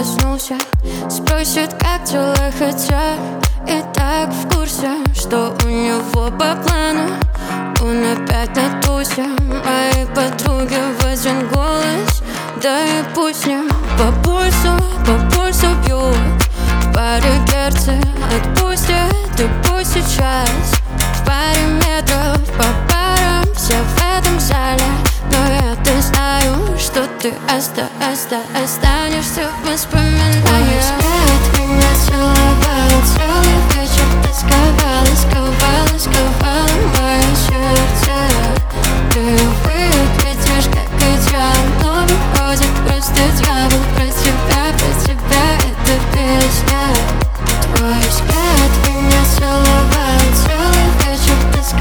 прикоснулся, спросит, как дела, хотя и так в курсе, что у него по плану. Он опять на тусе, мои подруги в один голос. Да и пусть не по пульсу бьют в паре герцев. Отпустит и пусть сейчас в паре метров по парам все в этом зале. Но я-то знаю, что ты останешься в воспоминаниях. Твой взгляд меня целовал, целый вечер сковала мое сердце. Ты выглядишь как идеал, но выходит просто дьявол. Про тебя эта песня. Твой взгляд меня целовал, целый вечер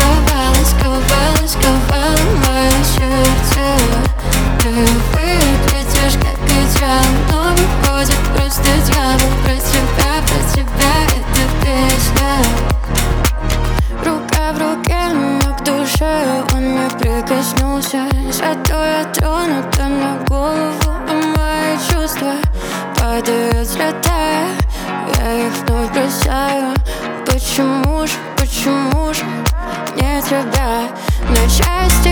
сковала мое сердце. Ты выглядишь как идеал, но выходит просто дьявол. Про тебя эта песня. Рука в руке, но к душе он не прикоснулся. Зато я тронута на голову, а мои чувства падают, взлетая. Я их вновь бросаю. Почему же мне тебя на части